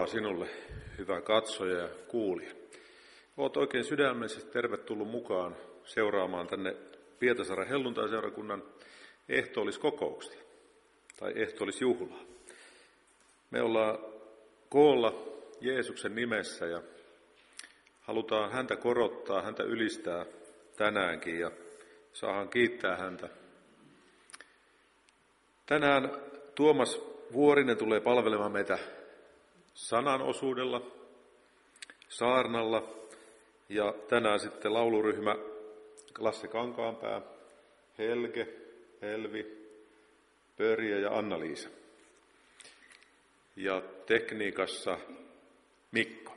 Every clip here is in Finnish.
Sinulle, hyvä katsoja ja kuulija. Olet oikein sydämellisesti tervetullut mukaan seuraamaan tänne Pietarsaaren helluntaiseurakunnan ehtoolliskokouksia tai ehtoollisjuhlaa. Me ollaan koolla Jeesuksen nimessä ja halutaan häntä korottaa, häntä ylistää tänäänkin ja saadaan kiittää häntä. Tänään Tuomas Vuorinen tulee palvelemaan meitä sanan osuudella, saarnalla ja tänään sitten lauluryhmä Lasse Kankaanpää, Helge, Helvi, Pörje ja Anna-Liisa. Ja tekniikassa Mikko.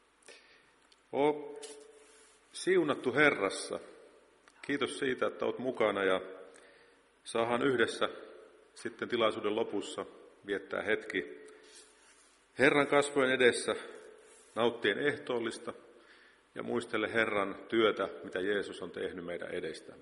Oo siunattu Herrassa. Kiitos siitä, että olet mukana ja saadaan yhdessä sitten tilaisuuden lopussa viettää hetki Herran kasvojen edessä, nauttien ehtoollista ja muistele Herran työtä, mitä Jeesus on tehnyt meidän edestämme.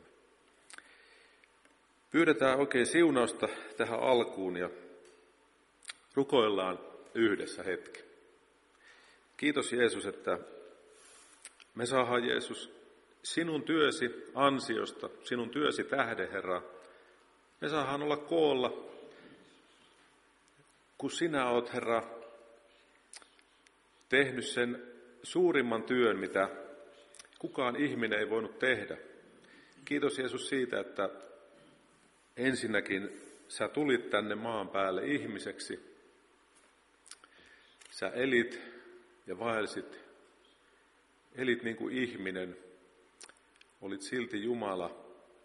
Pyydetään oikein siunausta tähän alkuun ja rukoillaan yhdessä hetki. Kiitos Jeesus, että me saadaan Jeesus sinun työsi ansiosta, sinun työsi tähden, Herra. Me saadaan olla koolla, kun sinä olet, Herra, tehnyt sen suurimman työn, mitä kukaan ihminen ei voinut tehdä. Kiitos Jeesus siitä, että ensinnäkin sä tulit tänne maan päälle ihmiseksi. Sä elit ja vaelsit, elit niin kuin ihminen, olit silti Jumala,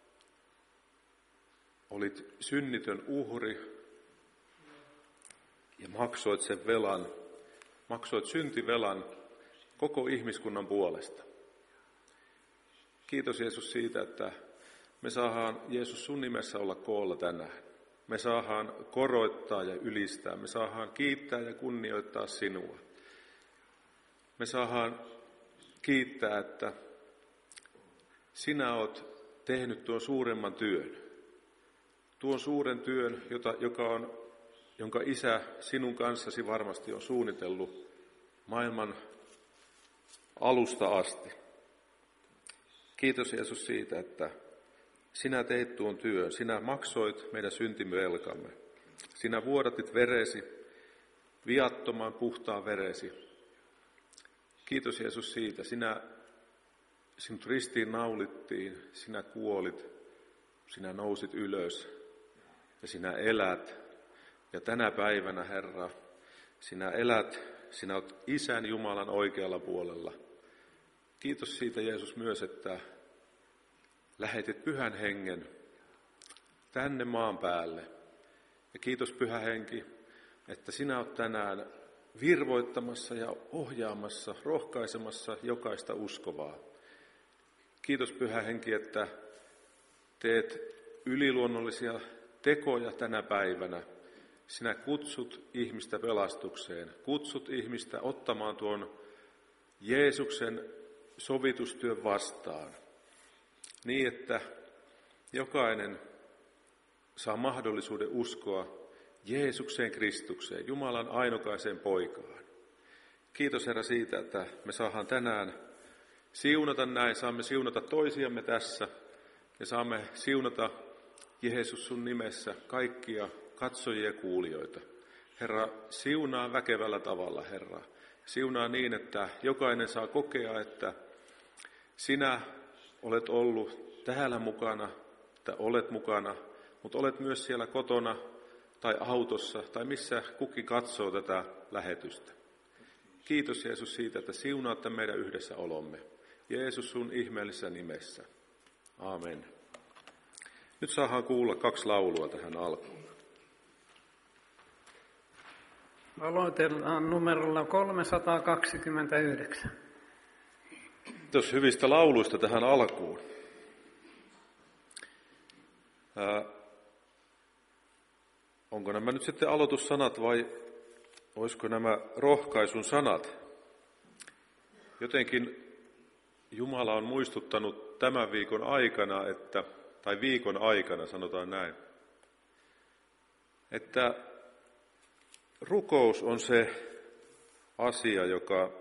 olit synnitön uhri ja maksoit sen velan, maksoit syntivelan koko ihmiskunnan puolesta. Kiitos Jeesus siitä, että me saadaan Jeesus sun nimessä olla koolla tänään. Me saadaan koroittaa ja ylistää, me saadaan kiittää ja kunnioittaa sinua. Me saadaan kiittää, että sinä olet tehnyt tuon suuremman työn. Tuon suuren työn, jonka Isä sinun kanssasi varmasti on suunnitellut maailman alusta asti. Kiitos Jeesus siitä, että sinä teit tuon työn. Sinä maksoit meidän syntivelkamme. Sinä vuodatit veresi, viattoman puhtaan veresi. Kiitos Jeesus siitä. Sinut ristiin naulittiin, sinä kuolit, sinä nousit ylös ja sinä elät. Ja tänä päivänä, Herra, sinä elät, sinä olet Isän Jumalan oikealla puolella. Kiitos siitä, Jeesus, myös, että lähetit Pyhän Hengen tänne maan päälle. Ja kiitos, Pyhä Henki, että sinä olet tänään virvoittamassa ja ohjaamassa, rohkaisemassa jokaista uskovaa. Kiitos, Pyhä Henki, että teet yliluonnollisia tekoja tänä päivänä. Sinä kutsut ihmistä pelastukseen, kutsut ihmistä ottamaan tuon Jeesuksen sovitustyön vastaan, niin että jokainen saa mahdollisuuden uskoa Jeesukseen Kristukseen, Jumalan ainokaiseen poikaan. Kiitos Herra siitä, että me saadaan tänään siunata näin, saamme siunata toisiamme tässä ja saamme siunata Jeesus sun nimessä kaikkia katsojia ja kuulijoita. Herra, siunaa väkevällä tavalla, Herra. Siunaa niin, että jokainen saa kokea, että sinä olet ollut täällä mukana, että olet mukana, mutta olet myös siellä kotona tai autossa tai missä kukin katsoo tätä lähetystä. Kiitos Jeesus siitä, että siunaat tämän meidän yhdessäolomme. Jeesus sun ihmeellisessä nimessä. Aamen. Nyt saadaan kuulla 2 laulua tähän alkuun. Aloitellaan numerolla 329. Kiitos hyvistä lauluista tähän alkuun. Onko nämä nyt sitten aloitussanat vai olisiko nämä rohkaisun sanat? Jotenkin Jumala on muistuttanut tämän viikon aikana, tai viikon aikana sanotaan näin, että rukous on se asia, joka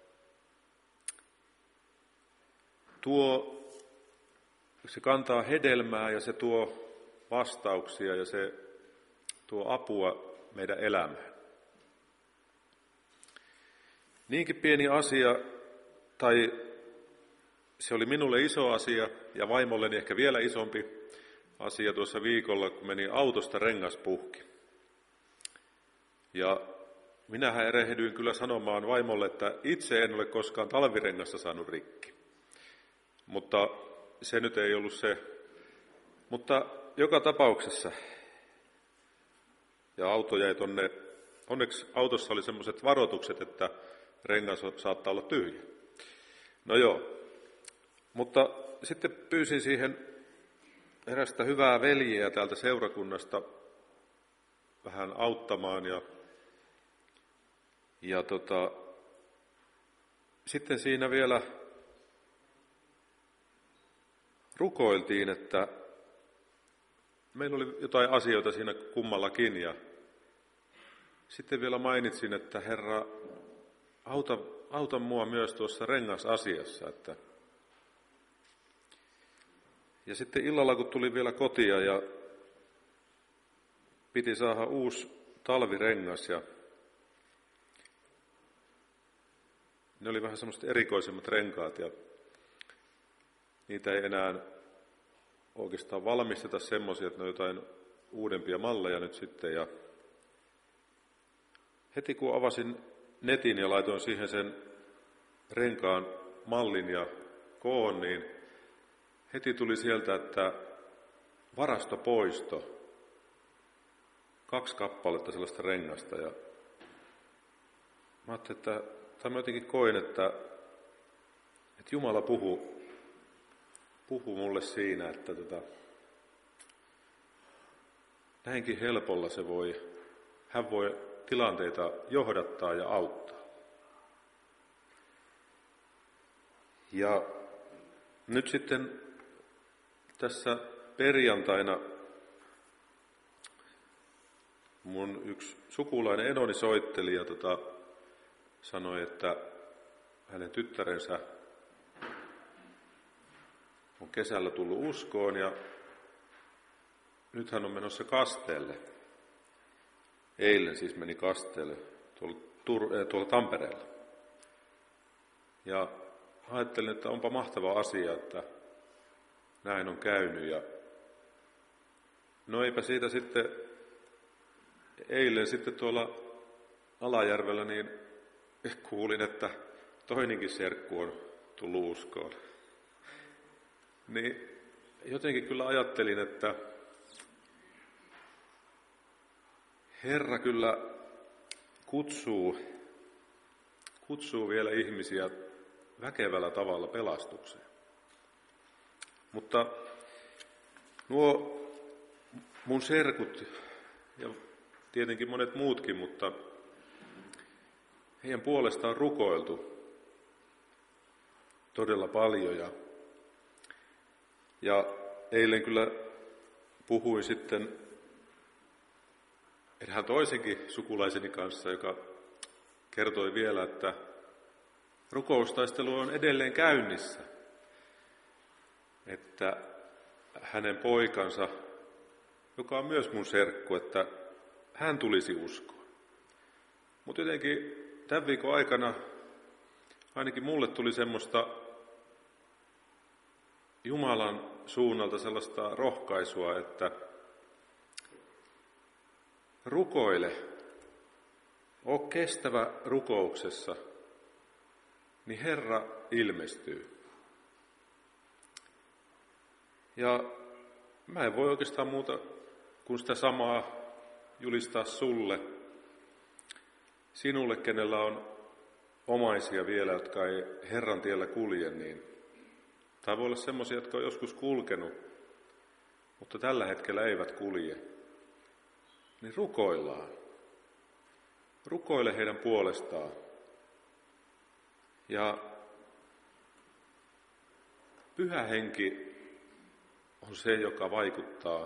se kantaa hedelmää ja se tuo vastauksia ja se tuo apua meidän elämään. Niinkin pieni asia, tai se oli minulle iso asia ja vaimolleni ehkä vielä isompi asia tuossa viikolla, kun meni autosta rengas puhki. Ja minähän erehdyin kyllä sanomaan vaimolle, että itse en ole koskaan talvirengasta saanut rikki. Mutta se nyt ei ollut se. Mutta joka tapauksessa, ja auto jäi tonne, onneksi autossa oli semmoiset varoitukset, että rengas saattaa olla tyhjä. No joo, mutta sitten pyysin siihen erästä hyvää veljeä täältä seurakunnasta vähän auttamaan ja sitten siinä vielä rukoiltiin, että meillä oli jotain asioita siinä kummallakin ja sitten vielä mainitsin, että Herra, auta mua myös tuossa rengasasiassa. Ja sitten illalla, kun tuli vielä kotia ja piti saada uusi talvirengas ja ne oli vähän semmoiset erikoisemmat renkaat ja niitä ei enää oikeastaan valmisteta semmoisia, että ne on jotain uudempia malleja nyt sitten. Ja heti kun avasin netin ja laitoin siihen sen renkaan mallin ja koon, niin heti tuli sieltä, että varastopoisto, 2 kappaletta sellaista rengasta. Ja mä ajattelin, tai mä jotenkin koin, että Jumala puhuu mulle siinä, että näinkin helpolla hän voi tilanteita johdattaa ja auttaa. Ja nyt sitten tässä perjantaina mun yksi sukulainen enoni soitteli ja sanoi, että hänen tyttärensä on kesällä tullut uskoon ja nyt hän on menossa kasteelle. Eilen siis meni kasteelle tuolla Tampereella. Ja ajattelin, että onpa mahtava asia, että näin on käynyt. Ja no eipä siitä sitten eilen sitten tuolla Alajärvellä niin kuulin, että toinenkin serkku on tullut uskoon. Niin jotenkin kyllä ajattelin, että Herra kyllä kutsuu vielä ihmisiä väkevällä tavalla pelastukseen. Mutta nuo mun serkut ja tietenkin monet muutkin, mutta heidän puolestaan rukoiltu todella paljon. Ja eilen kyllä puhuin sitten erään toisenkin sukulaiseni kanssa, joka kertoi vielä, että rukoustaistelu on edelleen käynnissä. Että hänen poikansa, joka on myös mun serkku, että hän tulisi uskoon. Mutta jotenkin tämän viikon aikana ainakin mulle tuli semmoista Jumalan suunnalta sellaista rohkaisua, että rukoile, oo kestävä rukouksessa, niin Herra ilmestyy. Ja mä en voi oikeastaan muuta kuin sitä samaa julistaa sinulle, kenellä on omaisia vielä, jotka ei Herran tiellä kulje, niin tai voi olla semmoisia, jotka on joskus kulkenut, mutta tällä hetkellä eivät kulje. Niin rukoillaan. Rukoile heidän puolestaan. Ja Pyhä Henki on se, joka vaikuttaa.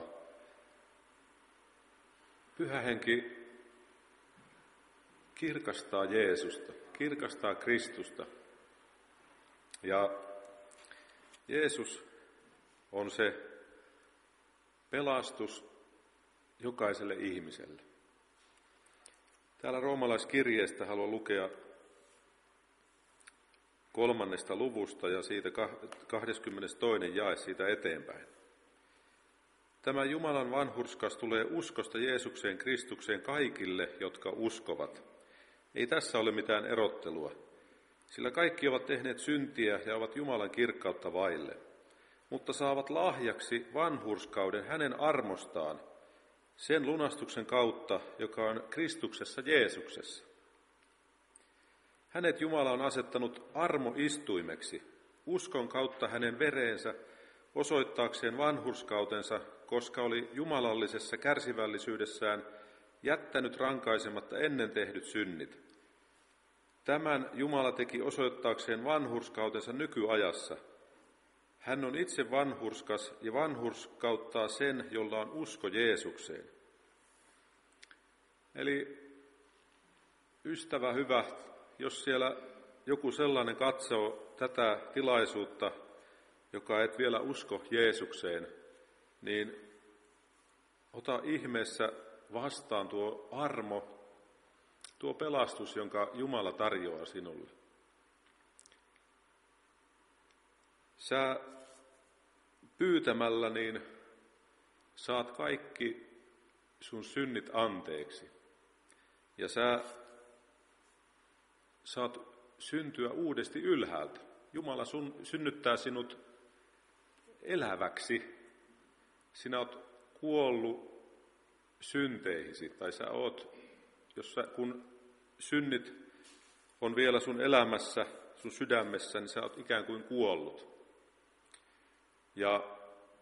Pyhä Henki kirkastaa Jeesusta, kirkastaa Kristusta. Ja Jeesus on se pelastus jokaiselle ihmiselle. Täällä roomalaiskirjeestä haluan lukea 3. luvusta ja siitä 22. jae siitä eteenpäin. Tämä Jumalan vanhurskas tulee uskosta Jeesukseen Kristukseen kaikille, jotka uskovat. Ei tässä ole mitään erottelua, sillä kaikki ovat tehneet syntiä ja ovat Jumalan kirkkautta vaille, mutta saavat lahjaksi vanhurskauden hänen armostaan, sen lunastuksen kautta, joka on Kristuksessa Jeesuksessa. Hänet Jumala on asettanut armoistuimeksi, uskon kautta hänen vereensä, osoittaakseen vanhurskautensa, koska oli jumalallisessa kärsivällisyydessään jättänyt rankaisematta ennen tehdyt synnit. Tämän Jumala teki osoittaakseen vanhurskautensa nykyajassa. Hän on itse vanhurskas ja vanhurskauttaa sen, jolla on usko Jeesukseen. Eli ystävä hyvä, jos siellä joku sellainen katsoo tätä tilaisuutta, joka et vielä usko Jeesukseen, niin ota ihmeessä vastaan tuo armo, tuo pelastus, jonka Jumala tarjoaa sinulle. Sä pyytämällä niin saat kaikki sun synnit anteeksi. Ja sä saat syntyä uudesti ylhäältä. Jumala synnyttää sinut eläväksi. Sinä oot kuollut synteihisi, tai sä oot, kun synnit on vielä sun elämässä, sun sydämessä, niin sä oot ikään kuin kuollut. Ja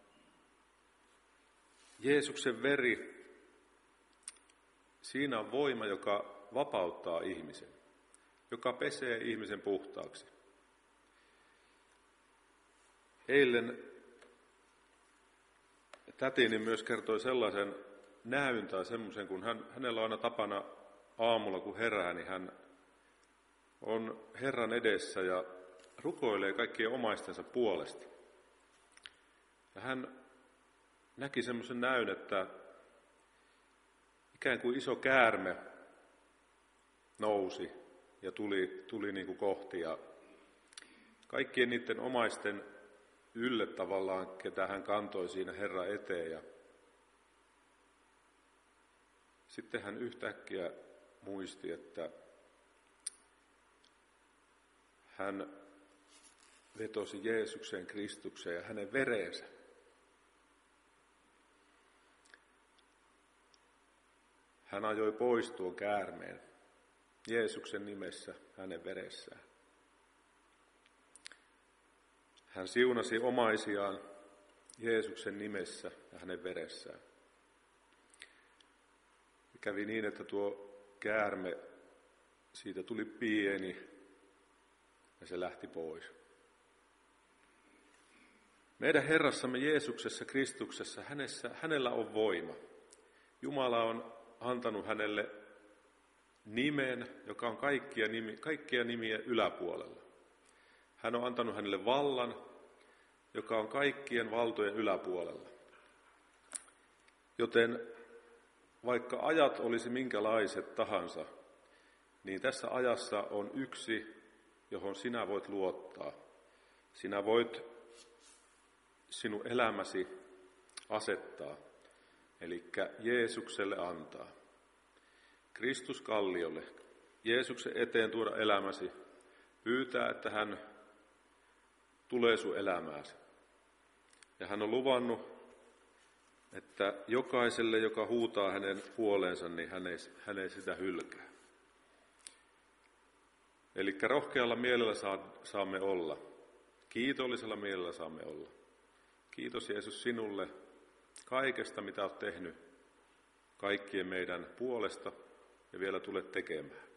Jeesuksen veri, siinä on voima, joka vapauttaa ihmisen, joka pesee ihmisen puhtaaksi. Eilen tätini myös kertoi sellaisen näyn tai semmoisen, kun hänellä on aina tapana aamulla, kun herää, niin hän on Herran edessä ja rukoilee kaikkien omaistensa puolesta. Ja hän näki semmoisen näyn, että ikään kuin iso käärme nousi ja tuli niin kuin kohti. Ja kaikkien niiden omaisten ylle tavallaan, ketä hän kantoi siinä Herran eteen. Ja sitten hän yhtäkkiä muisti, että hän vetosi Jeesuksen Kristukseen ja hänen vereensä. Hän ajoi pois tuon käärmeen Jeesuksen nimessä hänen veressään. Hän siunasi omaisiaan Jeesuksen nimessä ja hänen veressään. Kävi niin, että tuo käärme, siitä tuli pieni ja se lähti pois. Meidän Herrassamme Jeesuksessa Kristuksessa, hänellä on voima. Jumala on antanut hänelle nimen, joka on kaikkia nimiä yläpuolella. Hän on antanut hänelle vallan, joka on kaikkien valtojen yläpuolella. Joten vaikka ajat olisi minkälaiset tahansa, niin tässä ajassa on yksi, johon sinä voit luottaa. Sinä voit sinun elämäsi asettaa, eli Jeesukselle antaa. Kristus kalliolle, Jeesuksen eteen tuoda elämäsi, pyytää, että hän tulee sun elämääsi. Ja hän on luvannut, että jokaiselle, joka huutaa hänen puoleensa, niin hän ei sitä hylkää. Eli rohkealla mielellä saamme olla. Kiitollisella mielellä saamme olla. Kiitos Jeesus sinulle kaikesta, mitä olet tehnyt kaikkien meidän puolesta ja vielä tulet tekemään.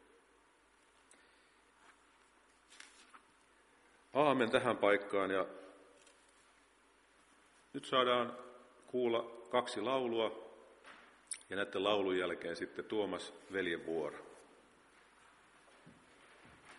Aamen tähän paikkaan, ja nyt saadaan kuulla 2 laulua ja näiden laulun jälkeen sitten Tuomas veljen vuoro.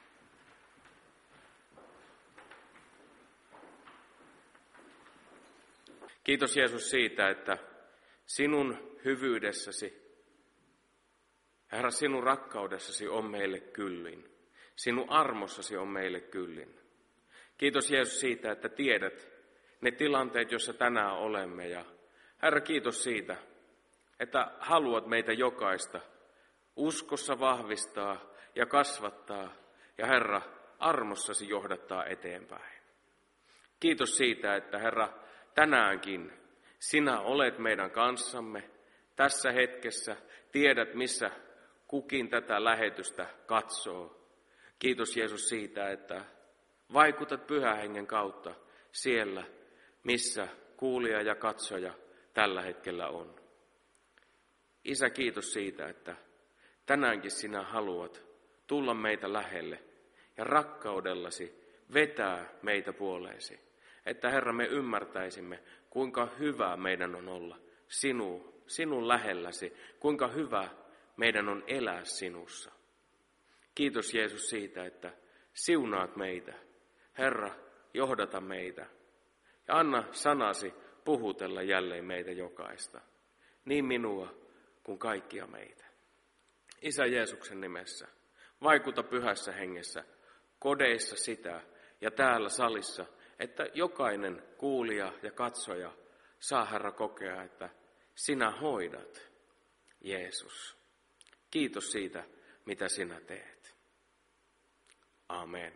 Kiitos Jeesus siitä, että sinun hyvyydessäsi, Herra, sinun rakkaudessasi on meille kyllin. Sinun armossasi on meille kyllin. Kiitos Jeesus siitä, että tiedät ne tilanteet, joissa tänään olemme. Ja Herra, kiitos siitä, että haluat meitä jokaista uskossa vahvistaa ja kasvattaa. Ja Herra, armossasi johdattaa eteenpäin. Kiitos siitä, että Herra, tänäänkin sinä olet meidän kanssamme tässä hetkessä. Tiedät, missä kukin tätä lähetystä katsoo. Kiitos Jeesus siitä, että vaikutat Pyhän Hengen kautta siellä, missä kuulija ja katsoja tällä hetkellä on. Isä, kiitos siitä, että tänäänkin sinä haluat tulla meitä lähelle ja rakkaudellasi vetää meitä puoleesi. Että Herra, me ymmärtäisimme, kuinka hyvä meidän on olla sinun lähelläsi, kuinka hyvä meidän on elää sinussa. Kiitos Jeesus siitä, että siunaat meitä. Herra, johdata meitä ja anna sanasi puhutella jälleen meitä jokaista, niin minua kuin kaikkia meitä. Isä Jeesuksen nimessä, vaikuta Pyhässä Hengessä, kodeissa sitä ja täällä salissa, että jokainen kuulija ja katsoja saa, Herra, kokea, että sinä hoidat, Jeesus. Kiitos siitä, mitä sinä teet. Amen.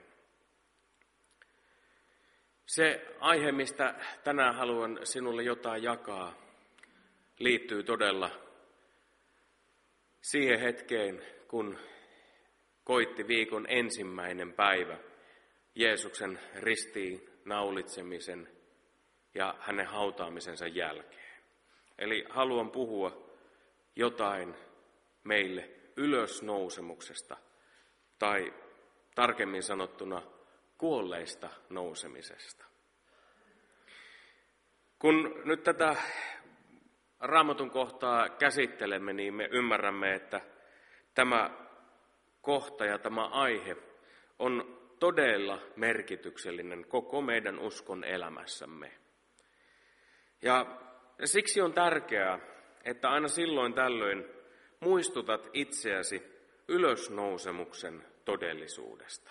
Se aihe, mistä tänään haluan sinulle jotain jakaa, liittyy todella siihen hetkeen, kun koitti viikon ensimmäinen päivä Jeesuksen ristiin naulitsemisen ja hänen hautaamisensa jälkeen. Eli haluan puhua jotain meille ylösnousemuksesta, tai tarkemmin sanottuna kuolleista nousemisesta. Kun nyt tätä Raamatun kohtaa käsittelemme, niin me ymmärrämme, että tämä kohta ja tämä aihe on todella merkityksellinen koko meidän uskon elämässämme. Ja siksi on tärkeää, että aina silloin tällöin muistutat itseäsi ylösnousemuksen todellisuudesta.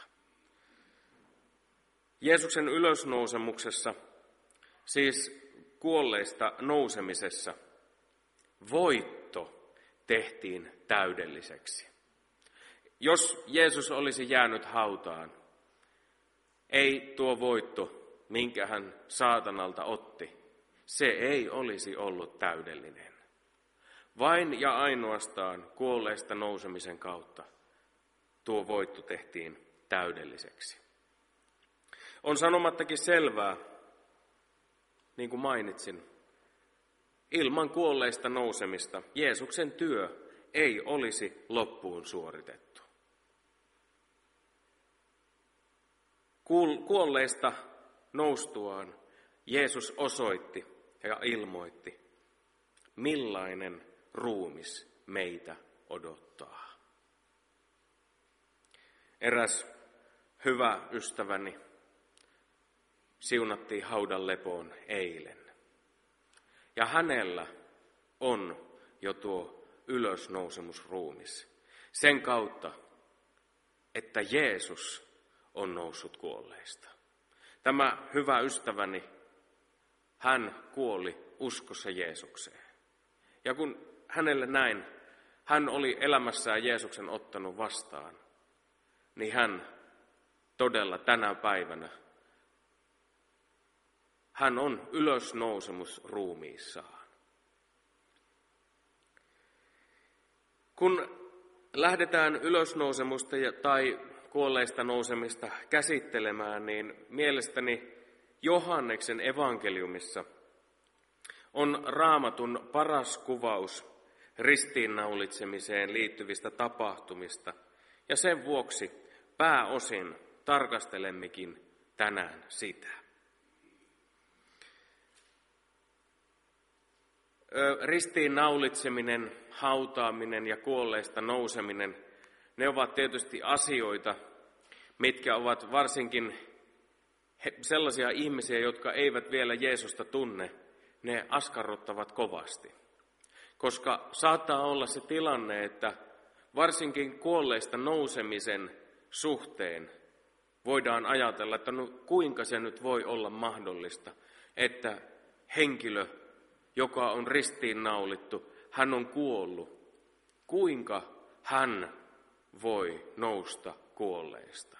Jeesuksen ylösnousemuksessa, siis kuolleista nousemisessa, voitto tehtiin täydelliseksi. Jos Jeesus olisi jäänyt hautaan, ei tuo voitto, minkä hän saatanalta otti, se ei olisi ollut täydellinen. Vain ja ainoastaan kuolleista nousemisen kautta tuo voitto tehtiin täydelliseksi. On sanomattakin selvää, niin kuin mainitsin, ilman kuolleista nousemista Jeesuksen työ ei olisi loppuun suoritettu. Kuolleista noustuaan Jeesus osoitti ja ilmoitti, millainen ruumis meitä odottaa. Eräs hyvä ystäväni siunattiin haudan lepoon eilen. Ja hänellä on jo tuo ylösnousemusruumis sen kautta, että Jeesus on noussut kuolleista. Tämä hyvä ystäväni, hän kuoli uskossa Jeesukseen. Ja kun hänelle näin, hän oli elämässään Jeesuksen ottanut vastaan, niin hän todella tänä päivänä, hän on ylösnousemus ruumiissaan. Kun lähdetään ylösnousemusta tai kuolleista nousemista käsittelemään, niin mielestäni Johanneksen evankeliumissa on Raamatun paras kuvaus ristiinnaulitsemiseen liittyvistä tapahtumista, ja sen vuoksi pääosin tarkastelemmekin tänään sitä. Ristiinnaulitseminen, hautaaminen ja kuolleista nouseminen, ne ovat tietysti asioita, mitkä ovat varsinkin sellaisia ihmisiä, jotka eivät vielä Jeesusta tunne, ne askarruttavat kovasti. Koska saattaa olla se tilanne, että varsinkin kuolleista nousemisen suhteen voidaan ajatella, että no kuinka se nyt voi olla mahdollista, että henkilö, joka on ristiinnaulittu, hän on kuollut. Kuinka hän voi nousta kuolleista?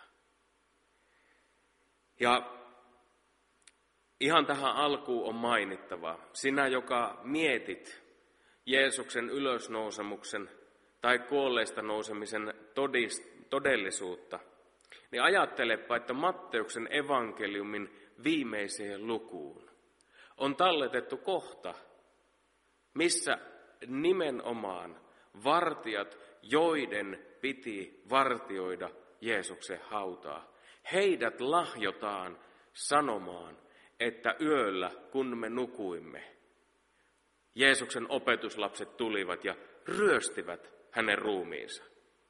Ja ihan tähän alkuun on mainittava, sinä joka mietit Jeesuksen ylösnousemuksen tai kuolleista nousemisen todellisuutta, niin ajattelepa, että Matteuksen evankeliumin viimeiseen lukuun on talletettu kohta, missä nimenomaan vartijat, joiden piti vartioida Jeesuksen hautaa, heidät lahjotaan sanomaan, että yöllä kun me nukuimme, Jeesuksen opetuslapset tulivat ja ryöstivät hänen ruumiinsa.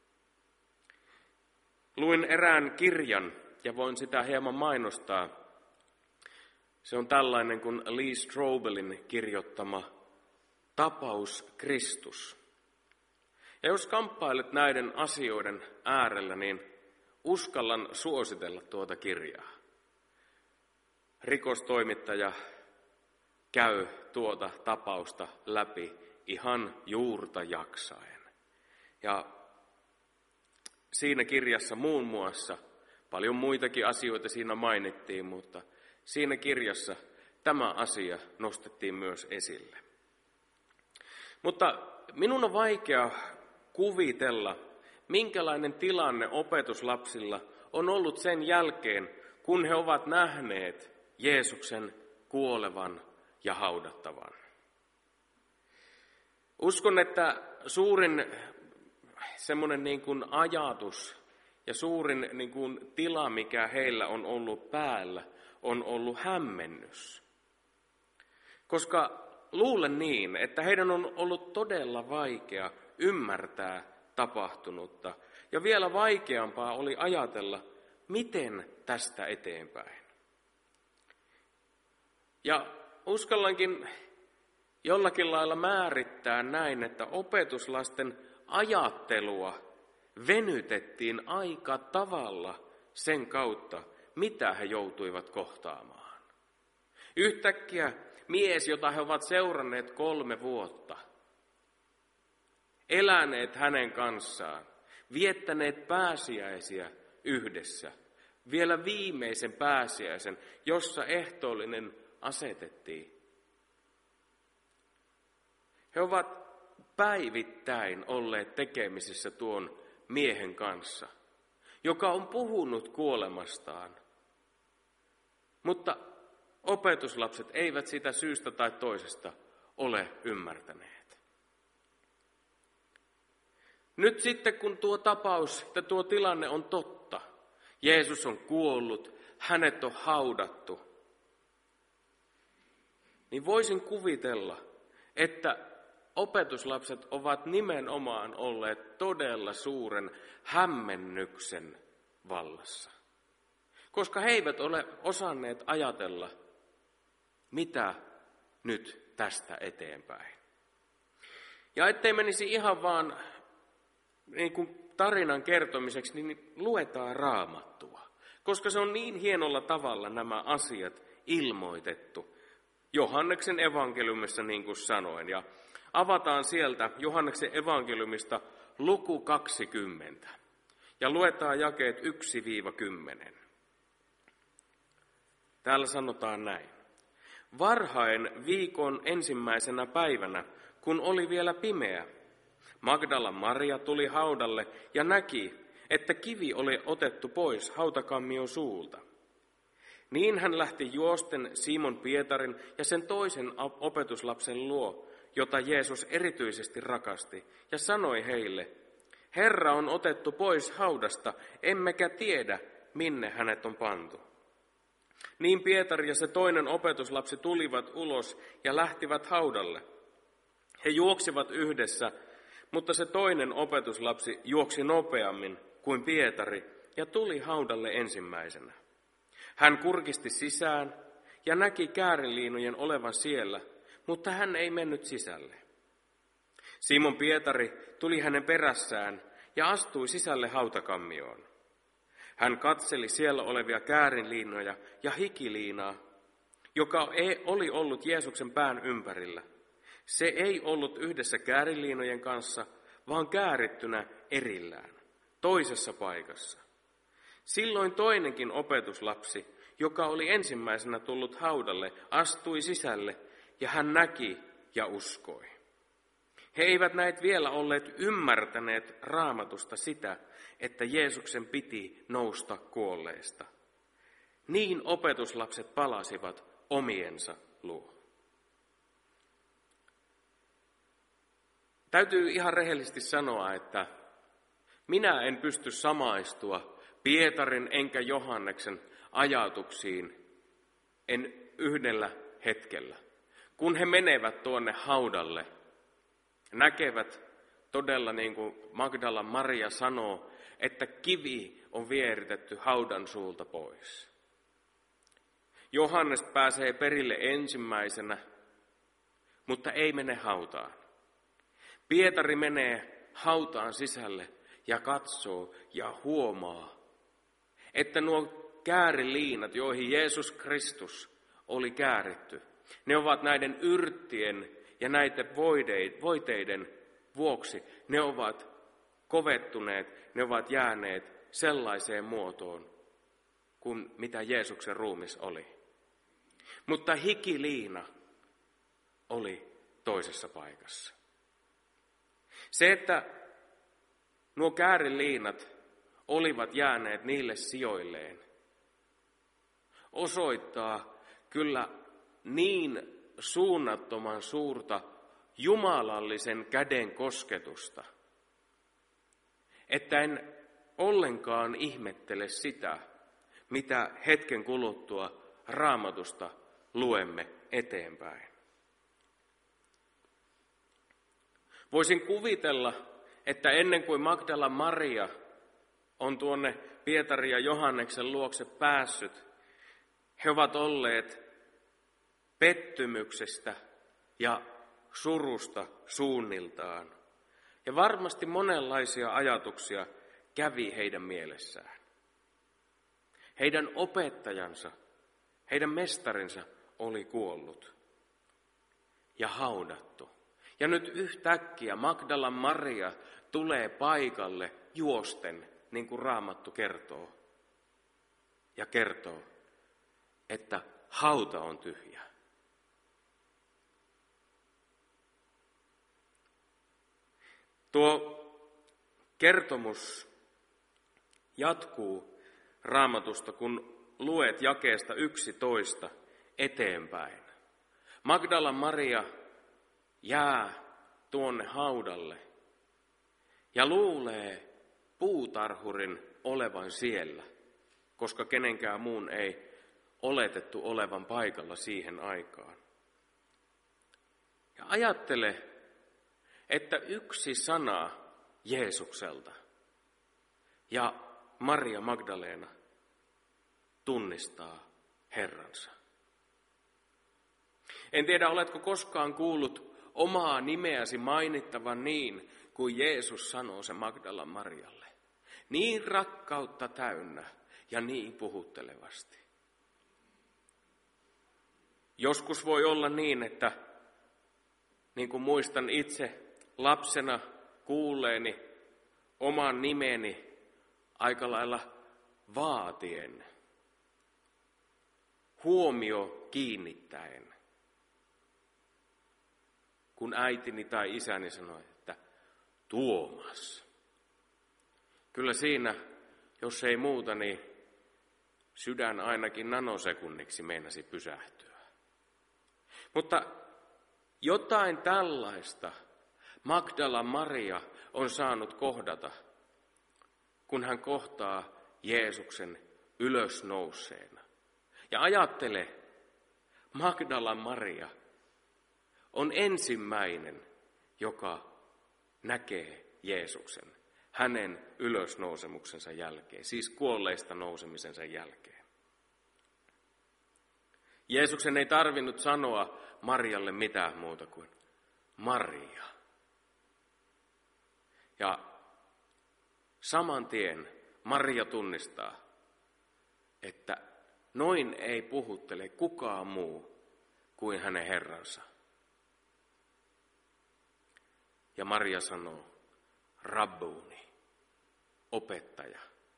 Luin erään kirjan ja voin sitä hieman mainostaa. Se on tällainen kuin Lee Strobelin kirjoittama Tapaus Kristus. Ja jos kamppailet näiden asioiden äärellä, niin uskallan suositella tuota kirjaa. Rikostoimittaja käy tuota tapausta läpi ihan juurta jaksaen. Ja siinä kirjassa muun muassa, paljon muitakin asioita siinä mainittiin, mutta siinä kirjassa tämä asia nostettiin myös esille. Mutta minun on vaikea kuvitella, minkälainen tilanne opetuslapsilla on ollut sen jälkeen, kun he ovat nähneet Jeesuksen kuolevan ja haudattavan. Uskon, että suurin semmoinen niin kuin ajatus ja suurin niin kuin tila, mikä heillä on ollut päällä, on ollut hämmennys. Koska luulen niin, että heidän on ollut todella vaikea ymmärtää tapahtunutta. Ja vielä vaikeampaa oli ajatella, miten tästä eteenpäin. Ja uskallankin jollakin lailla määrittää näin, että opetuslasten ajattelua venytettiin aika tavalla sen kautta, mitä he joutuivat kohtaamaan. Yhtäkkiä mies, jota he ovat seuranneet 3 vuotta, eläneet hänen kanssaan, viettäneet pääsiäisiä yhdessä, vielä viimeisen pääsiäisen, jossa ehtoollinen asetettiin. He ovat päivittäin olleet tekemisissä tuon miehen kanssa, joka on puhunut kuolemastaan. Mutta opetuslapset eivät sitä syystä tai toisesta ole ymmärtäneet. Nyt sitten kun tuo tapaus ja tuo tilanne on totta, Jeesus on kuollut, hänet on haudattu, niin voisin kuvitella, että opetuslapset ovat nimenomaan olleet todella suuren hämmennyksen vallassa. Koska he eivät ole osanneet ajatella, mitä nyt tästä eteenpäin. Ja ettei menisi ihan vaan niin kuin tarinan kertomiseksi, niin luetaan Raamattua. Koska se on niin hienolla tavalla nämä asiat ilmoitettu. Johanneksen evankeliumissa niin kuin sanoin. Ja avataan sieltä Johanneksen evankeliumista luku 20 ja luetaan jakeet 1-10. Täällä sanotaan näin. Varhain viikon ensimmäisenä päivänä, kun oli vielä pimeä, Magdalan Maria tuli haudalle ja näki, että kivi oli otettu pois hautakammion suulta. Niin hän lähti juosten Simon Pietarin ja sen toisen opetuslapsen luo, jota Jeesus erityisesti rakasti, ja sanoi heille, Herra on otettu pois haudasta, emmekä tiedä, minne hänet on pantu. Niin Pietari ja se toinen opetuslapsi tulivat ulos ja lähtivät haudalle. He juoksivat yhdessä, mutta se toinen opetuslapsi juoksi nopeammin kuin Pietari ja tuli haudalle ensimmäisenä. Hän kurkisti sisään ja näki käärinliinojen olevan siellä, mutta hän ei mennyt sisälle. Simon Pietari tuli hänen perässään ja astui sisälle hautakammioon. Hän katseli siellä olevia käärinliinoja ja hikiliinaa, joka oli ollut Jeesuksen pään ympärillä. Se ei ollut yhdessä käärinliinojen kanssa, vaan käärittynä erillään, toisessa paikassa. Silloin toinenkin opetuslapsi, joka oli ensimmäisenä tullut haudalle, astui sisälle ja hän näki ja uskoi. He eivät näet vielä olleet ymmärtäneet Raamatusta sitä, että Jeesuksen piti nousta kuolleista. Niin opetuslapset palasivat omiensa luo. Täytyy ihan rehellisesti sanoa, että minä en pysty samaistua Pietarin enkä Johanneksen ajatuksiin en yhdellä hetkellä. Kun he menevät tuonne haudalle, näkevät todella niin kuin Magdalan Maria sanoo, että kivi on vieritetty haudan suulta pois. Johannes pääsee perille ensimmäisenä, mutta ei mene hautaan. Pietari menee hautaan sisälle ja katsoo ja huomaa, että nuo kääriliinat, joihin Jeesus Kristus oli kääritty, ne ovat näiden yrttien ja näiden voiteiden vuoksi, ne ovat kovettuneet, ne ovat jääneet sellaiseen muotoon kuin mitä Jeesuksen ruumis oli. Mutta hikiliina oli toisessa paikassa. Se, että nuo kääriliinat olivat jääneet niille sijoilleen, osoittaa kyllä niin suunnattoman suurta jumalallisen käden kosketusta, että en ollenkaan ihmettele sitä, mitä hetken kuluttua Raamatusta luemme eteenpäin. Voisin kuvitella, että ennen kuin Magdalan Maria on tuonne Pietarin ja Johanneksen luokse päässyt, he ovat olleet pettymyksestä ja surusta suunniltaan. Ja varmasti monenlaisia ajatuksia kävi heidän mielessään. Heidän opettajansa, heidän mestarinsa oli kuollut ja haudattu. Ja nyt yhtäkkiä Magdalan Maria tulee paikalle juosten, niin kuin Raamattu kertoo. Ja kertoo, että hauta on tyhjä. Tuo kertomus jatkuu Raamatusta, kun luet jakeesta 11 eteenpäin. Magdalan Maria jää tuonne haudalle ja luulee puutarhurin olevan siellä, koska kenenkään muun ei oletettu olevan paikalla siihen aikaan. Ja ajattele, että yksi sana Jeesukselta ja Maria Magdalena tunnistaa Herransa. En tiedä, oletko koskaan kuullut omaa nimeäsi mainittavan niin, kuin Jeesus sanoo se Magdalan Marialle. Niin rakkautta täynnä ja niin puhuttelevasti. Joskus voi olla niin, että niin kuin muistan itse lapsena kuulleeni oman nimeni aika lailla vaatien, huomio kiinnittäen. Kun äitini tai isäni sanoi, että Tuomas. Kyllä siinä, jos ei muuta, niin sydän ainakin nanosekunniksi meinasi pysähtyä. Mutta jotain tällaista Magdalan Maria on saanut kohdata, kun hän kohtaa Jeesuksen ylösnouseena. Ja ajattele, Magdalan Maria on ensimmäinen, joka näkee Jeesuksen hänen ylösnousemuksensa jälkeen, siis kuolleista nousemisensa jälkeen. Jeesuksen ei tarvinnut sanoa Marjalle mitään muuta kuin Maria. Ja saman tien Maria tunnistaa, että noin ei puhuttele kukaan muu kuin hänen Herransa. Ja Maria sanoo, Rabbuni, opettaja.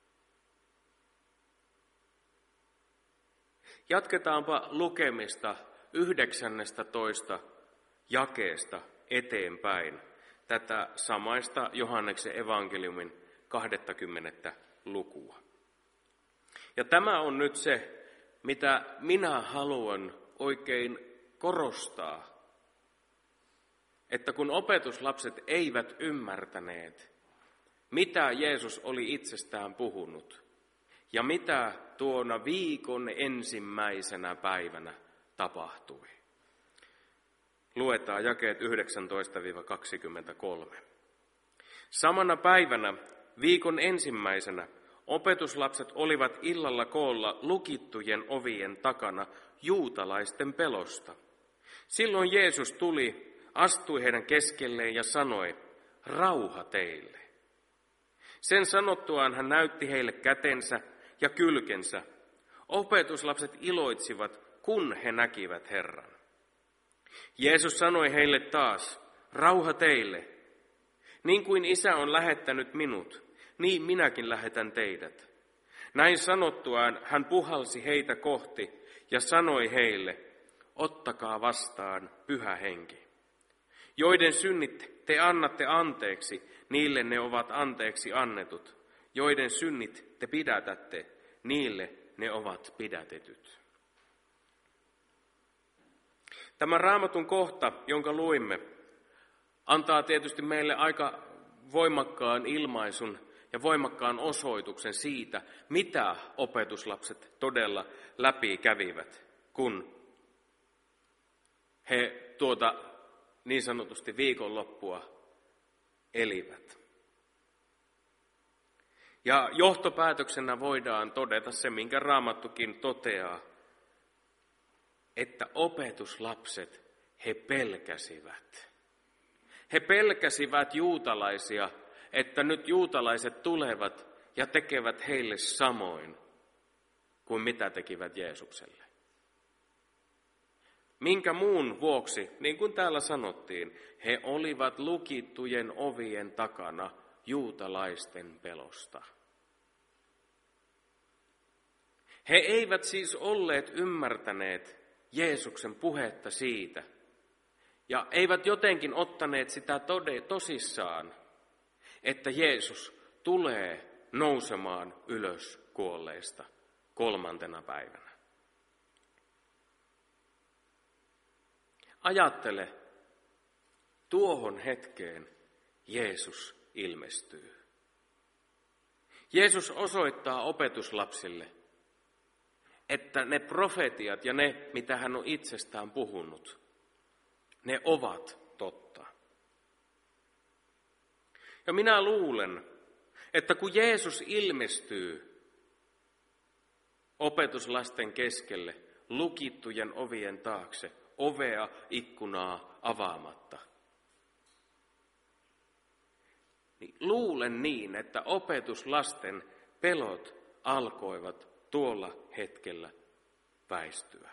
Jatketaanpa lukemista 19 jakeesta eteenpäin tätä samaista Johanneksen evankeliumin 20. lukua. Ja tämä on nyt se, mitä minä haluan oikein korostaa, että kun opetuslapset eivät ymmärtäneet, mitä Jeesus oli itsestään puhunut ja mitä tuona viikon ensimmäisenä päivänä tapahtui. Luetaan jakeet 19-23. Samana päivänä, viikon ensimmäisenä, opetuslapset olivat illalla koolla lukittujen ovien takana juutalaisten pelosta. Silloin Jeesus tuli, astui heidän keskelleen ja sanoi, rauha teille. Sen sanottuaan hän näytti heille kätensä ja kylkensä. Opetuslapset iloitsivat, kun he näkivät Herran. Jeesus sanoi heille taas, rauha teille. Niin kuin Isä on lähettänyt minut, niin minäkin lähetän teidät. Näin sanottuaan hän puhalsi heitä kohti ja sanoi heille, ottakaa vastaan Pyhä Henki. Joiden synnit te annatte anteeksi, niille ne ovat anteeksi annetut. Joiden synnit te pidätätte, niille ne ovat pidätetyt. Tämä Raamatun kohta, jonka luimme, antaa tietysti meille aika voimakkaan ilmaisun ja voimakkaan osoituksen siitä, mitä opetuslapset todella läpi kävivät, kun he tuota niin sanotusti viikonloppua elivät. Ja johtopäätöksenä voidaan todeta se, minkä Raamattukin toteaa, että opetuslapset, he pelkäsivät. He pelkäsivät juutalaisia, että nyt juutalaiset tulevat ja tekevät heille samoin kuin mitä tekivät Jeesukselle. Minkä muun vuoksi, niin kuin täällä sanottiin, he olivat lukittujen ovien takana juutalaisten pelosta. He eivät siis olleet ymmärtäneet Jeesuksen puhetta siitä, ja eivät jotenkin ottaneet sitä tosissaan, että Jeesus tulee nousemaan ylös kuolleista 3. päivänä. Ajattele, tuohon hetkeen Jeesus ilmestyy. Jeesus osoittaa opetuslapsille, että ne profetiat ja ne, mitä hän on itsestään puhunut, ne ovat totta. Ja minä luulen, että kun Jeesus ilmestyy opetuslasten keskelle lukittujen ovien taakse, ovea, ikkunaa avaamatta, niin luulen niin, että opetuslasten pelot alkoivat tuolla hetkellä väistyä.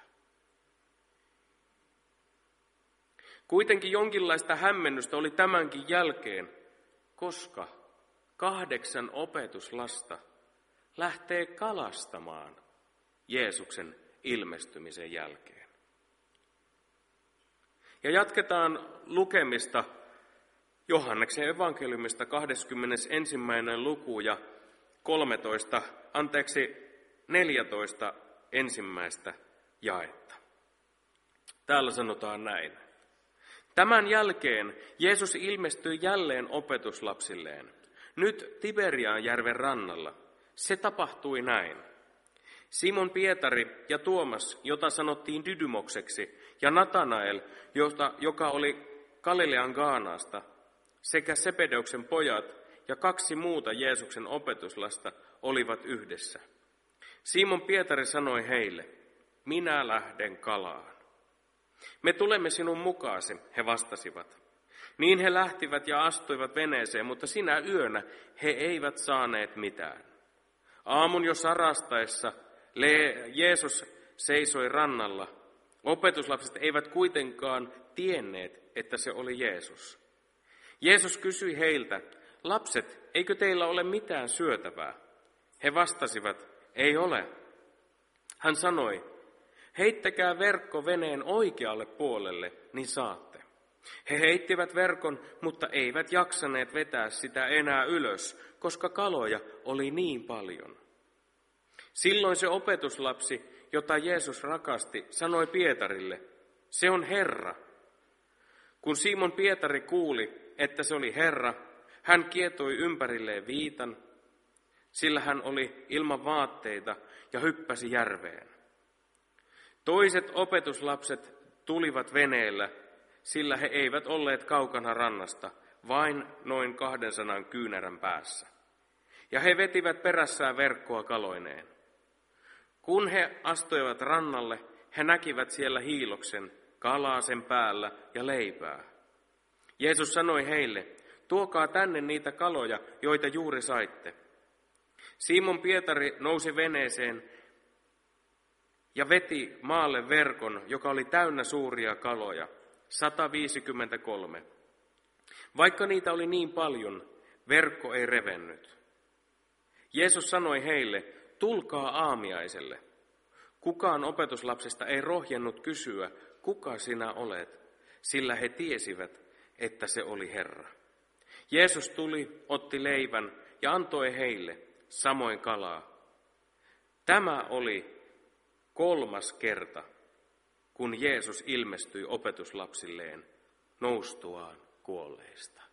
Kuitenkin jonkinlaista hämmennystä oli tämänkin jälkeen, koska 8 opetuslasta lähtee kalastamaan Jeesuksen ilmestymisen jälkeen. Ja jatketaan lukemista Johanneksen evankeliumista 21. luku ja 14 ensimmäistä jaetta. Täällä sanotaan näin. Tämän jälkeen Jeesus ilmestyi jälleen opetuslapsilleen, nyt Tiberianjärven rannalla. Se tapahtui näin. Simon Pietari ja Tuomas, jota sanottiin Didymokseksi, ja Natanael, joka oli Galilean Kaanaasta, sekä Sebedeuksen pojat ja 2 muuta Jeesuksen opetuslasta olivat yhdessä. Simon Pietari sanoi heille, minä lähden kalaan. Me tulemme sinun mukaasi, he vastasivat. Niin he lähtivät ja astuivat veneeseen, mutta sinä yönä he eivät saaneet mitään. Aamun jo sarastaessa Jeesus seisoi rannalla. Opetuslapset eivät kuitenkaan tienneet, että se oli Jeesus. Jeesus kysyi heiltä, lapset, eikö teillä ole mitään syötävää? He vastasivat, ei ole. Hän sanoi, heittäkää verkko veneen oikealle puolelle, niin saatte. He heittivät verkon, mutta eivät jaksaneet vetää sitä enää ylös, koska kaloja oli niin paljon. Silloin se opetuslapsi, jota Jeesus rakasti, sanoi Pietarille, se on Herra. Kun Simon Pietari kuuli, että se oli Herra, hän kietoi ympärilleen viitan, sillä hän oli ilman vaatteita ja hyppäsi järveen. Toiset opetuslapset tulivat veneellä, sillä he eivät olleet kaukana rannasta, vain noin 200 kyynärän päässä. Ja he vetivät perässään verkkoa kaloineen. Kun he astuivat rannalle, he näkivät siellä hiiloksen, kalaa sen päällä ja leipää. Jeesus sanoi heille, tuokaa tänne niitä kaloja, joita juuri saitte. Simon Pietari nousi veneeseen ja veti maalle verkon, joka oli täynnä suuria kaloja, 153. Vaikka niitä oli niin paljon, verkko ei revennyt. Jeesus sanoi heille, tulkaa aamiaiselle. Kukaan opetuslapsista ei rohjennut kysyä, kuka sinä olet, sillä he tiesivät, että se oli Herra. Jeesus tuli, otti leivän ja antoi heille, samoin kalaa. Tämä oli 3. kerta, kun Jeesus ilmestyi opetuslapsilleen noustuaan kuolleista.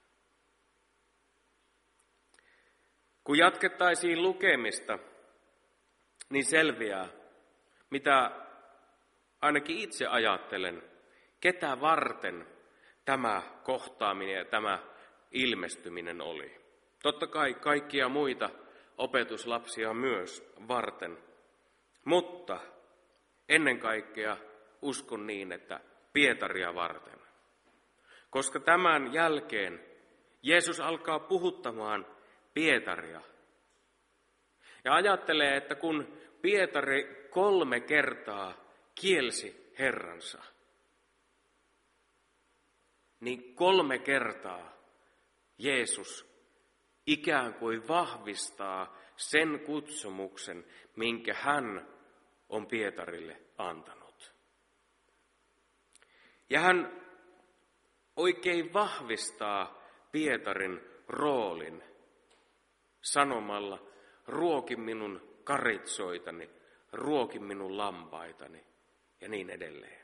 Kun jatkettaisiin lukemista, niin selviää, mitä ainakin itse ajattelen, ketä varten tämä kohtaaminen ja tämä ilmestyminen oli. Totta kai kaikkia muita opetuslapsia myös varten, mutta ennen kaikkea uskon niin, että Pietaria varten. Koska tämän jälkeen Jeesus alkaa puhuttamaan Pietaria. Ja ajattelee, että kun Pietari 3 kertaa kielsi Herransa, niin 3 kertaa Jeesus ikään kuin vahvistaa sen kutsumuksen, minkä hän on Pietarille antanut. Ja hän oikein vahvistaa Pietarin roolin sanomalla, ruoki minun karitsoitani, ruoki minun lampaitani ja niin edelleen.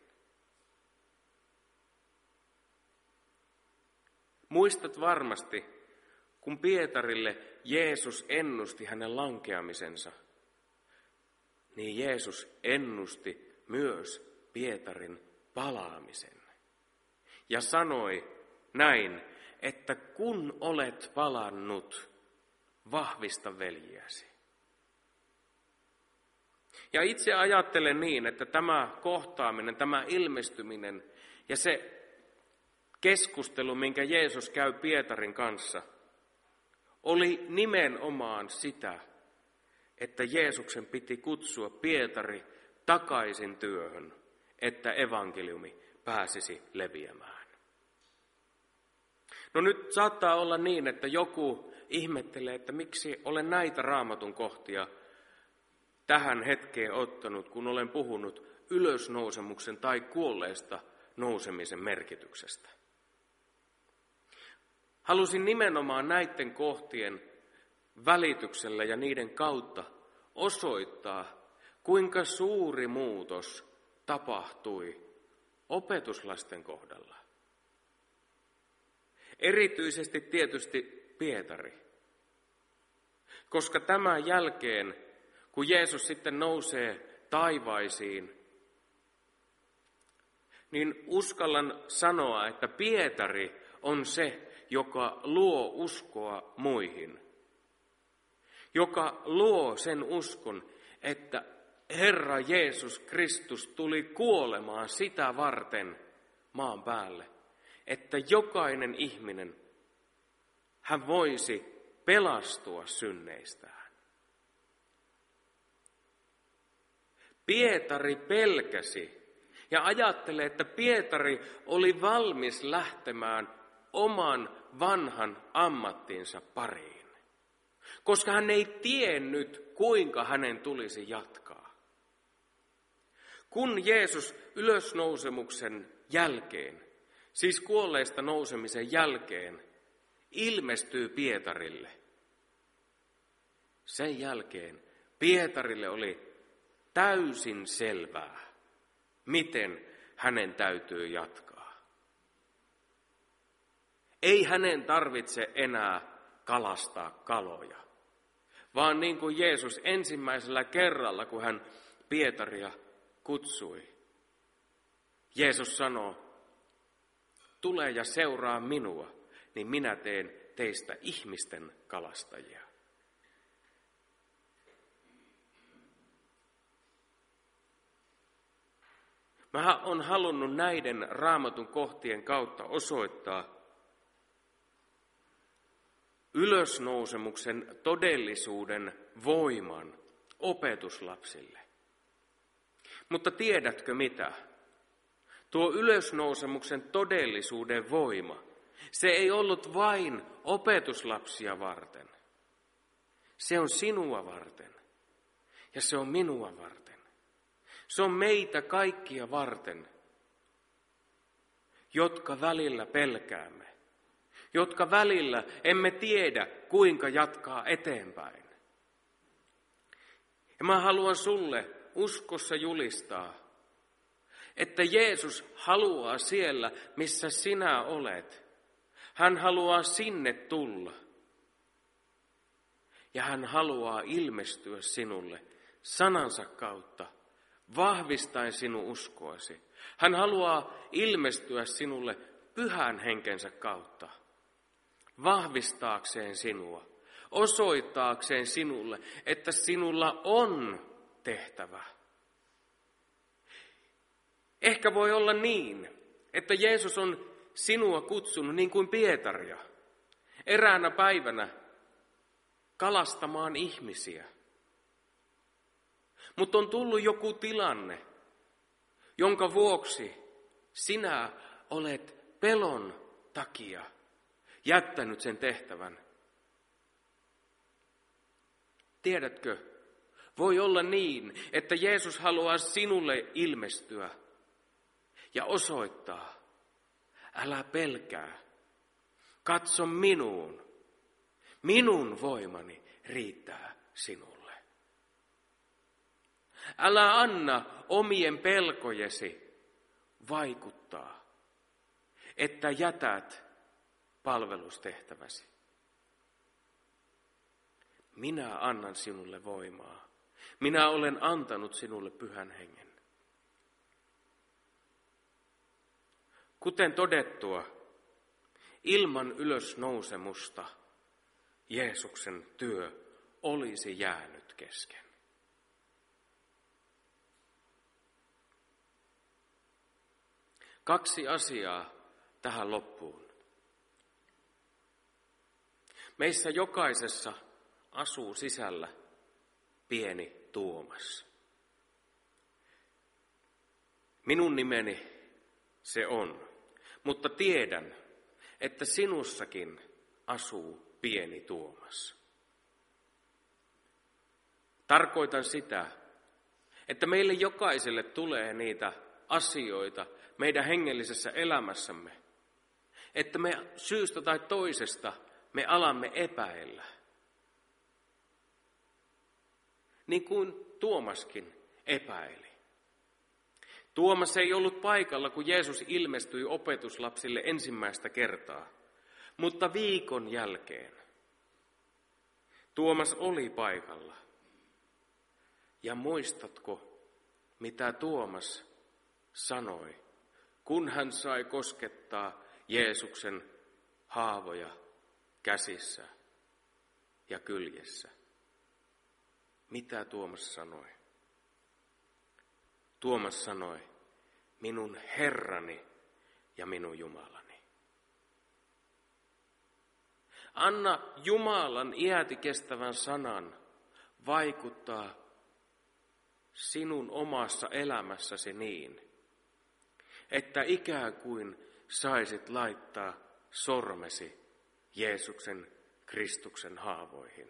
Muistat varmasti, kun Pietarille Jeesus ennusti hänen lankeamisensa, niin Jeesus ennusti myös Pietarin palaamisen. Ja sanoi näin, että kun olet palannut, vahvista veljiäsi. Ja itse ajattelen niin, että tämä kohtaaminen, tämä ilmestyminen ja se keskustelu, minkä Jeesus käy Pietarin kanssa, oli nimenomaan sitä, että Jeesuksen piti kutsua Pietari takaisin työhön, että evankeliumi pääsisi leviämään. No nyt saattaa olla niin, että joku ihmettelee, että miksi olen näitä Raamatun kohtia tähän hetkeen ottanut, kun olen puhunut ylösnousemuksen tai kuolleesta nousemisen merkityksestä. Halusin nimenomaan näiden kohtien välityksellä ja niiden kautta osoittaa, kuinka suuri muutos tapahtui opetuslasten kohdalla. Erityisesti tietysti Pietari, koska tämän jälkeen, kun Jeesus sitten nousee taivaisiin, niin uskallan sanoa, että Pietari on se, joka luo uskoa muihin. Joka luo sen uskon, että Herra Jeesus Kristus tuli kuolemaan sitä varten maan päälle, että jokainen ihminen, hän voisi pelastua synneistään. Pietari pelkäsi ja ajattelee, että Pietari oli valmis lähtemään oman vanhan ammattinsa pariin, koska hän ei tiennyt, kuinka hänen tulisi jatkaa. Kun Jeesus ylösnousemuksen jälkeen, siis kuolleista nousemisen jälkeen, ilmestyy Pietarille, sen jälkeen Pietarille oli täysin selvää, miten hänen täytyy jatkaa. Ei hänen tarvitse enää kalastaa kaloja, vaan niin kuin Jeesus ensimmäisellä kerralla, kun hän Pietaria kutsui, Jeesus sanoo, tule ja seuraa minua, niin minä teen teistä ihmisten kalastajia. Mä olen halunnut näiden Raamatun kohtien kautta osoittaa ylösnousemuksen todellisuuden voiman opetuslapsille. Mutta tiedätkö mitä? Tuo ylösnousemuksen todellisuuden voima, se ei ollut vain opetuslapsia varten. Se on sinua varten ja se on minua varten. Se on meitä kaikkia varten, jotka välillä pelkäämme, jotka välillä emme tiedä, kuinka jatkaa eteenpäin. Ja mä haluan sulle uskossa julistaa, että Jeesus haluaa siellä, missä sinä olet. Hän haluaa sinne tulla. Ja hän haluaa ilmestyä sinulle sanansa kautta, vahvistaen sinun uskoasi. Hän haluaa ilmestyä sinulle pyhän henkensä kautta, vahvistaakseen sinua, osoittaakseen sinulle, että sinulla on tehtävä. Ehkä voi olla niin, että Jeesus on sinua kutsunut niin kuin Pietaria eräänä päivänä kalastamaan ihmisiä. Mutta on tullut joku tilanne, jonka vuoksi sinä olet pelon takia jättänyt sen tehtävän. Tiedätkö, voi olla niin, että Jeesus haluaa sinulle ilmestyä ja osoittaa, älä pelkää, katso minuun, minun voimani riittää sinulle. Älä anna omien pelkojesi vaikuttaa, että jätät palvelustehtäväsi. Minä annan sinulle voimaa. Minä olen antanut sinulle Pyhän Hengen. Kuten todettua, ilman ylösnousemusta Jeesuksen työ olisi jäänyt kesken. Kaksi asiaa tähän loppuun. Meissä jokaisessa asuu sisällä pieni Tuomas. Minun nimeni se on, mutta tiedän, että sinussakin asuu pieni Tuomas. Tarkoitan sitä, että meille jokaiselle tulee niitä asioita meidän hengellisessä elämässämme, että me syystä tai toisesta me alamme epäillä. Niin kuin Tuomaskin epäili. Tuomas ei ollut paikalla, kun Jeesus ilmestyi opetuslapsille ensimmäistä kertaa, mutta viikon jälkeen Tuomas oli paikalla. Ja muistatko, mitä Tuomas sanoi, kun hän sai koskettaa Jeesuksen haavoja käsissä ja kyljessä? Mitä Tuomas sanoi? Tuomas sanoi, minun Herrani ja minun Jumalani. Anna Jumalan iäti kestävän sanan vaikuttaa sinun omassa elämässäsi niin, että ikään kuin saisit laittaa sormesi Jeesuksen Kristuksen haavoihin.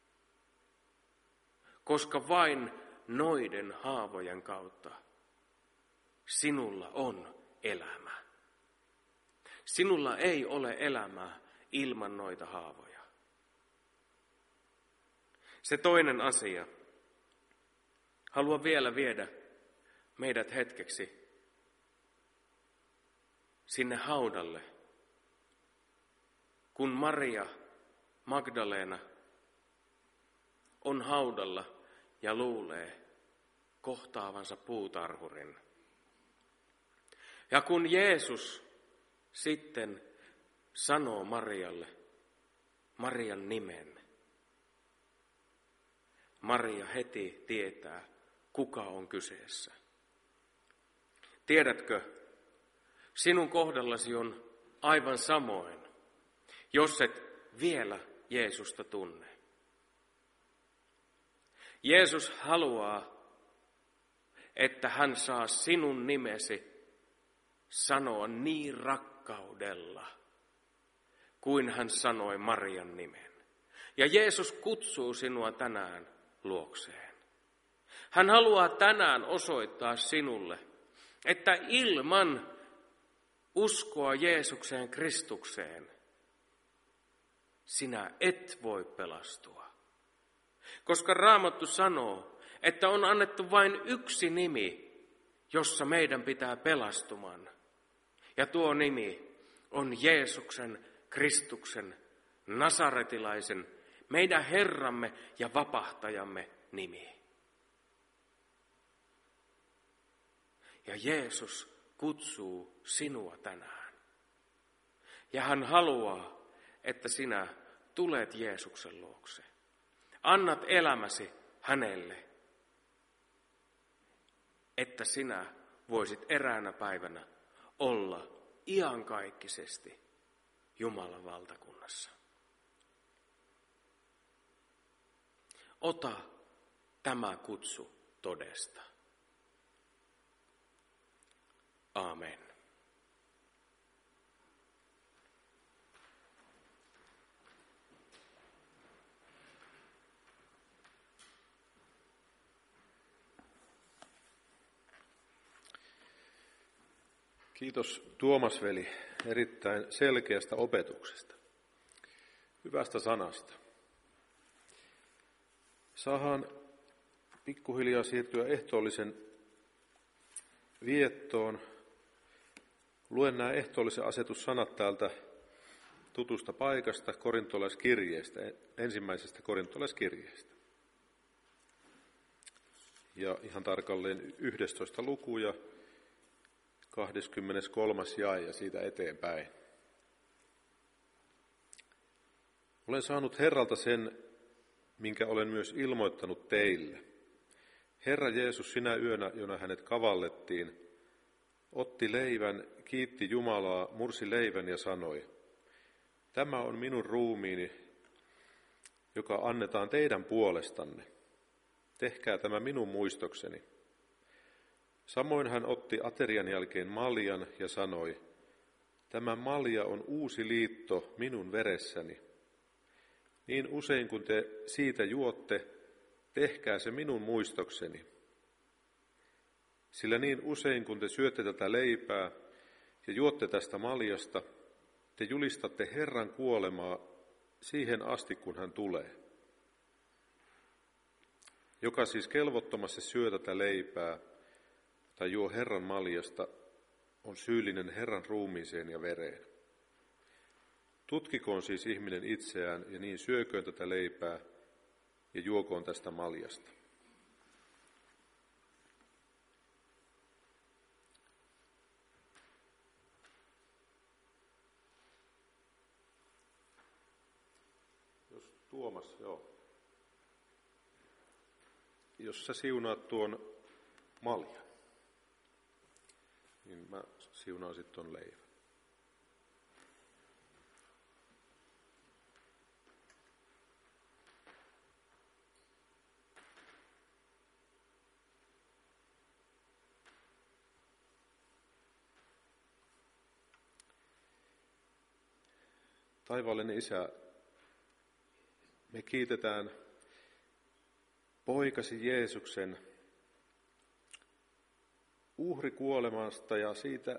Koska vain noiden haavojen kautta sinulla on elämä. Sinulla ei ole elämää ilman noita haavoja. Se toinen asia. Haluan vielä viedä meidät hetkeksi sinne haudalle, kun Maria Magdalena on haudalla ja luulee kohtaavansa puutarhurin. Ja kun Jeesus sitten sanoo Marialle Marian nimen, Maria heti tietää, kuka on kyseessä. Tiedätkö, sinun kohdallasi on aivan samoin, jos et vielä Jeesusta tunne. Jeesus haluaa, että hän saa sinun nimesi sanoa niin rakkaudella, kuin hän sanoi Marian nimen. Ja Jeesus kutsuu sinua tänään luokseen. Hän haluaa tänään osoittaa sinulle, että ilman uskoa Jeesukseen Kristukseen sinä et voi pelastua. Koska Raamattu sanoo, että on annettu vain yksi nimi, jossa meidän pitää pelastumaan. Ja tuo nimi on Jeesuksen Kristuksen, nasaretilaisen, meidän Herramme ja vapahtajamme nimi. Ja Jeesus kutsuu sinua tänään. Ja hän haluaa, että sinä tulet Jeesuksen luokse. Annat elämäsi hänelle, että sinä voisit eräänä päivänä olla iankaikkisesti Jumalan valtakunnassa. Ota tämä kutsu todesta. Aamen. Kiitos Tuomas veli erittäin selkeästä opetuksesta, hyvästä sanasta. Saadaan pikkuhiljaa siirtyä ehtoollisen viettoon. Luen nämä ehtoollisen asetussanat täältä tutusta paikasta, korintolaiskirjeestä, ensimmäisestä korintolaiskirjeestä. Ja ihan tarkalleen 11. luku ja 23. jae ja siitä eteenpäin. Olen saanut Herralta sen, minkä olen myös ilmoittanut teille. Herra Jeesus sinä yönä, jona hänet kavallettiin, otti leivän, kiitti Jumalaa, mursi leivän ja sanoi, tämä on minun ruumiini, joka annetaan teidän puolestanne. Tehkää tämä minun muistokseni. Samoin hän otti aterian jälkeen maljan ja sanoi, tämä malja on uusi liitto minun veressäni. Niin usein kun te siitä juotte, tehkää se minun muistokseni. Sillä niin usein kun te syötte tätä leipää ja juotte tästä maljasta, te julistatte Herran kuolemaa siihen asti, kun hän tulee. Joka siis kelvottomasti syö tätä leipää tai juo Herran maljasta, on syyllinen Herran ruumiiseen ja vereen. Tutkikoon siis ihminen itseään ja niin syököön tätä leipää ja juokoon tästä maljasta. Tuomas, joo. Jos sä siunaat tuon maljan. niin mä siunaan sitten ton leivän. Taivaallinen Isä, me kiitetään poikasi Jeesuksen uhrikuolemasta ja siitä,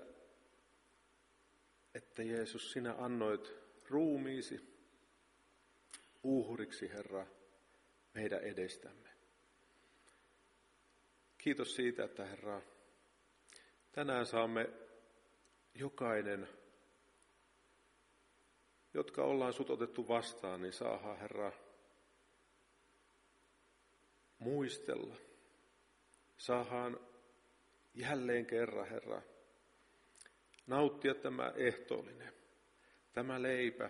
että Jeesus, sinä annoit ruumiisi uhriksi, Herra, meidän edestämme. Kiitos siitä, että Herra, tänään saamme jokainen, jotka ollaan sut otettu vastaan, niin saadaan, Herra, muistella. Saadaan jälleen kerran, Herra, nauttia tämä ehtoollinen, tämä leipä,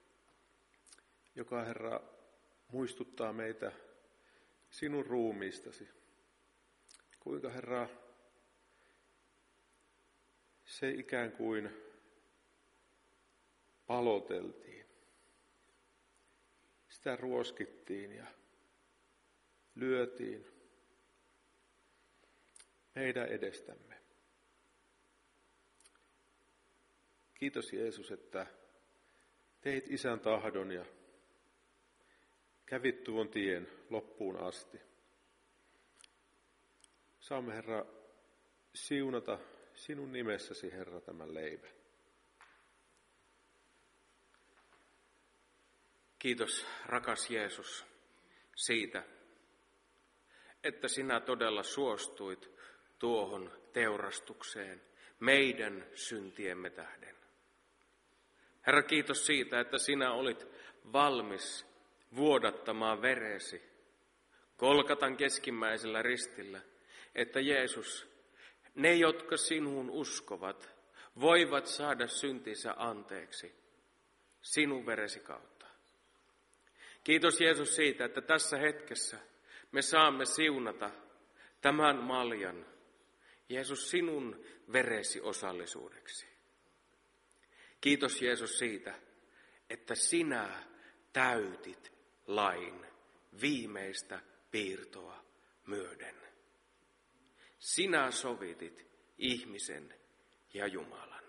joka, Herra, muistuttaa meitä sinun ruumiistasi. Kuinka, Herra, se ikään kuin paloteltiin. Sitä ruoskittiin ja lyötiin meidän edestämme. Kiitos Jeesus, että teit Isän tahdon ja kävit tuon tien loppuun asti. Saamme, Herra, siunata sinun nimessäsi, Herra, tämän leivän. Kiitos, rakas Jeesus, siitä, että sinä todella suostuit tuohon teurastukseen meidän syntiemme tähden. Herra, kiitos siitä, että sinä olit valmis vuodattamaan veresi Golgatan keskimmäisellä ristillä, että Jeesus, ne, jotka sinuun uskovat, voivat saada syntinsä anteeksi sinun veresi kautta. Kiitos Jeesus siitä, että tässä hetkessä me saamme siunata tämän maljan, Jeesus, sinun veresi osallisuudeksi. Kiitos Jeesus siitä, että sinä täytit lain viimeistä piirtoa myöden. Sinä sovitit ihmisen ja Jumalan.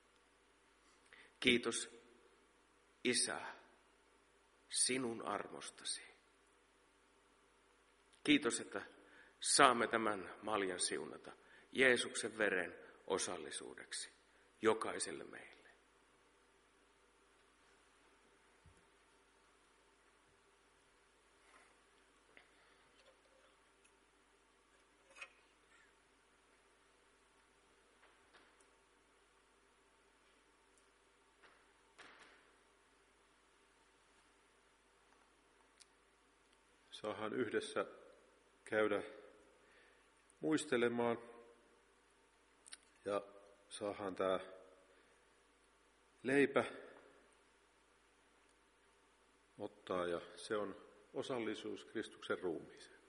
Kiitos Isä, sinun armostasi. Kiitos, että saamme tämän maljan siunata Jeesuksen veren osallisuudeksi jokaiselle meille. Saadaan yhdessä käydä muistelemaan ja saadaan tämä leipä ottaa ja se on osallisuus Kristuksen ruumiiseen.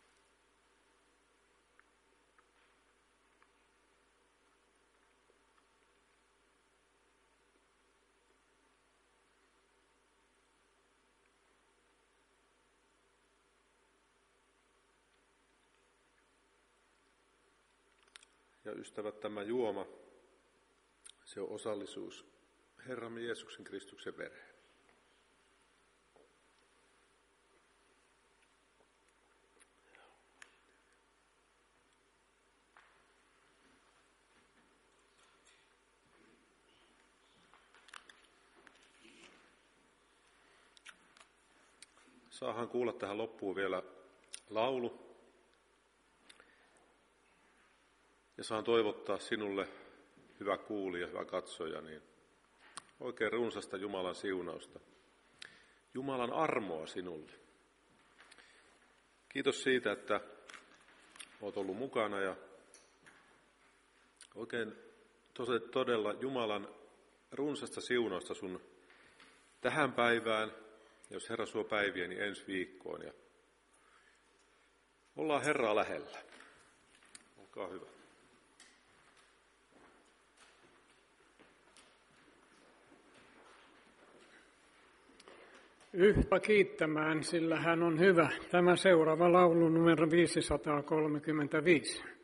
Ja ystävät, tämä juoma, se on osallisuus Herramme Jeesuksen Kristuksen vereen. Saahan kuulla tähän loppuun vielä laulu. Ja saan toivottaa sinulle, hyvä kuulija, hyvä katsoja, niin oikein runsasta Jumalan siunausta. Jumalan armoa sinulle. Kiitos siitä, että olet ollut mukana ja oikein todella Jumalan runsasta siunausta sun tähän päivään, jos Herra suo päiviä, niin ensi viikkoon. Ja ollaan Herraa lähellä. Olkaa hyvä. yhtä kiittämään, sillä hän on hyvä. Tämä seuraava laulu numero 535.